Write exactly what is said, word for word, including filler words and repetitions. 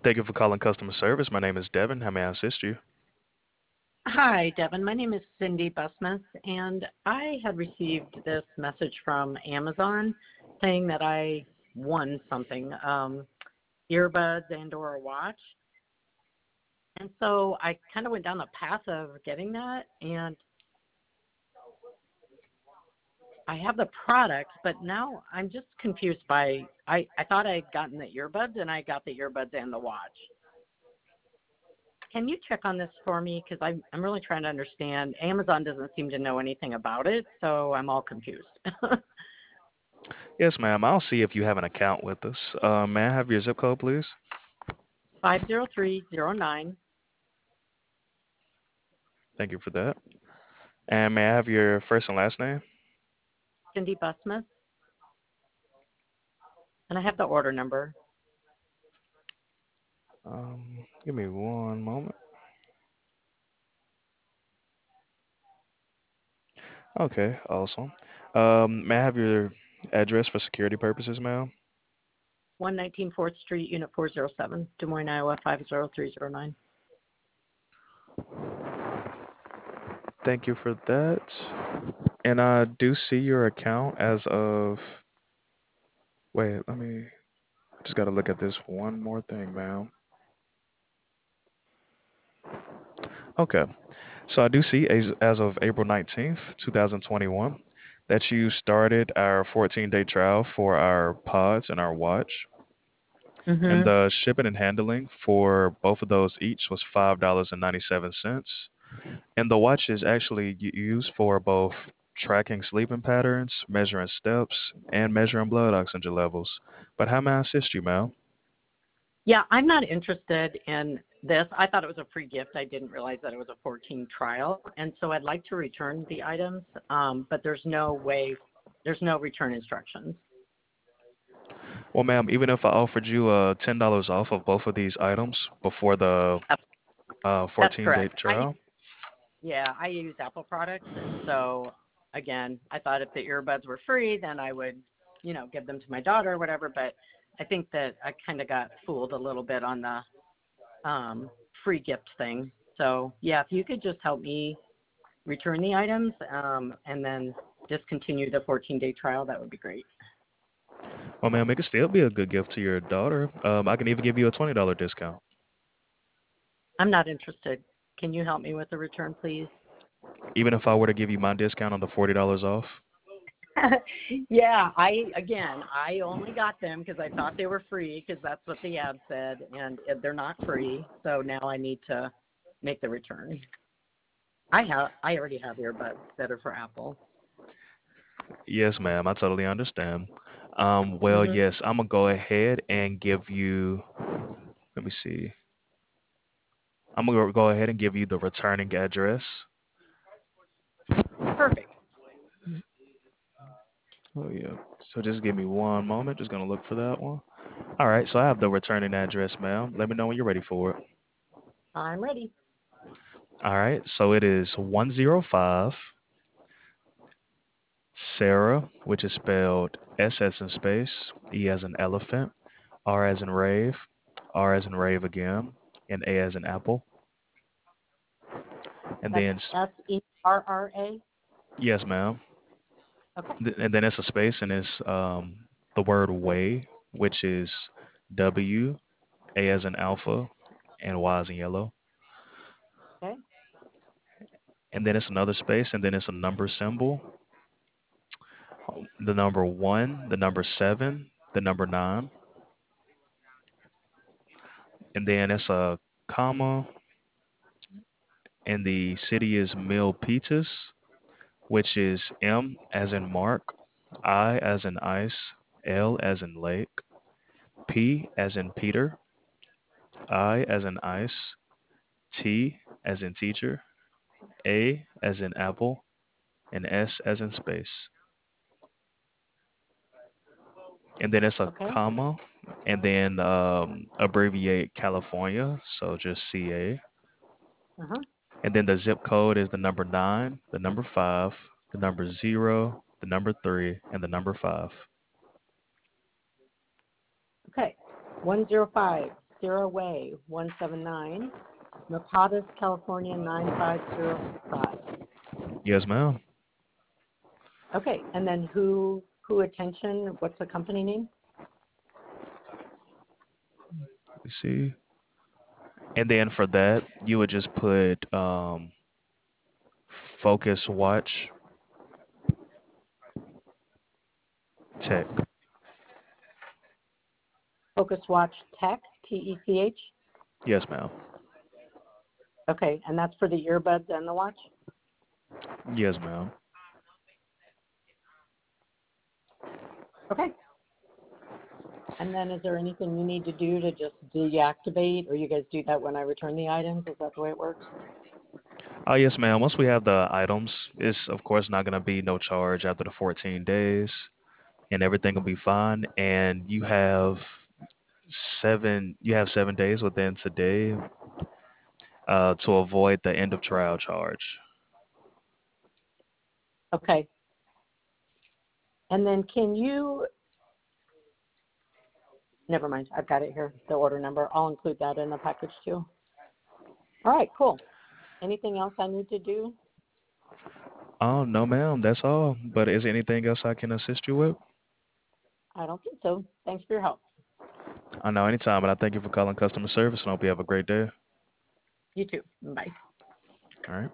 Thank you for calling customer service. My name is Devin. How may I assist you? Hi, Devin. My name is Cindy Busmus, and I had received this message from Amazon saying that I won something, um, earbuds and or a watch. And so I kind of went down the path of getting that, and I have the product, but now I'm just confused by, I, I thought I had gotten the earbuds, and I got the earbuds and the watch. Can you check on this for me? Because I'm, I'm really trying to understand. Amazon doesn't seem to know anything about it, so I'm all confused. Yes, ma'am. I'll see if you have an account with us. Uh, may I have your zip code, please? five zero three zero nine, Thank you for that. And may I have your first and last name? Cindy Busmus, and I have the order number. Um, give me one moment. Okay, awesome. Um, may I have your address for security purposes, ma'am? one nineteen fourth Street, Unit four oh seven, Des Moines, Iowa, five zero three zero nine. Thank you for that. And I do see your account as of. Wait, let me. I just got to look at this one more thing, ma'am. Okay. So I do see as, as of April nineteenth, twenty twenty-one, that you started our fourteen day trial for our pods and our watch. And Mm-hmm. the shipping and handling for both of those each was five dollars and ninety-seven cents. And the watch is actually u- used for both tracking sleeping patterns, measuring steps, and measuring blood oxygen levels. But how may I assist you, ma'am? Yeah, I'm not interested in this. I thought it was a free gift. I didn't realize that it was a fourteen trial, and so I'd like to return the items, um, but there's no way, there's no return instructions. Well, ma'am, even if I offered you uh, ten dollars off of both of these items before the Yep, uh, that's fourteen day correct. I trial, Yeah, I use Apple products, and so again, I thought if the earbuds were free, then I would, you know, give them to my daughter or whatever. But I think that I kind of got fooled a little bit on the um, free gift thing. So yeah, if you could just help me return the items um, and then discontinue the fourteen day trial, that would be great. well, ma'am, it could still be a good gift to your daughter. Um, I can even give you a twenty dollars discount. I'm not interested. Can you help me with the return, please? Even if I were to give you my discount on the forty dollars off. Yeah, I again, I only got them because I thought they were free because that's what the ad said, and uh, they're not free. So now I need to make the return. I have, I already have earbuds that are for Apple. Yes, ma'am, I totally understand. Um, well, Hmm. yes, I'm gonna go ahead and give you, let me see. I'm gonna go ahead and give you the returning address. Perfect. Oh, yeah. So just give me one moment. Just gonna look for that one. All right, so I have the returning address, ma'am. Let me know when you're ready for it. I'm ready. All right, so it is one oh five Sarah, which is spelled S as in space, E as in elephant, R as in rave, R as in rave again, and A as in apple. And That's then, s- S E R R A. yes, ma'am. Okay. Th- And then it's a space and it's um, the word way, which is W, A as in alpha, and Y as in yellow. Okay. And then it's another space and then it's a number symbol, the number one, the number seven, the number nine, and then it's a comma, and the city is Milpitas, which is M as in Mark, I as in ice, L as in lake, P as in Peter, I as in ice, T as in teacher, A as in apple, and S as in space. And then it's a Okay. comma, and then um, abbreviate California, so just C A. Uh huh. And then the zip code is the number nine, the number five, the number zero, the number three, and the number five. Okay. One zero five Sierra Way, one seven nine, Milpitas, California, nine five zero five. Yes, ma'am. Okay, and then who, who attention, what's the company name? Let me see. And then for that, you would just put um, Focus Watch Tech. Focus Watch Tech, T E C H. Yes, ma'am. Okay, and that's for the earbuds and the watch? Yes, ma'am. Okay. And then is there anything you need to do to just deactivate, or you guys do that when I return the items? Is that the way it works? Oh, yes, ma'am. Once we have the items, it's of course not going to be no charge after the fourteen days, and everything will be fine. And you have seven, you have seven days within today uh, to avoid the end of trial charge. Okay. And then can you, never mind, I've got it here, the order number. I'll include that in the package too. All right, cool. Anything else I need to do? Oh, no, ma'am. That's all. But is there anything else I can assist you with? I don't think so. Thanks for your help. I know anytime, but I thank you for calling customer service and hope you have a great day. You too. Bye. All right.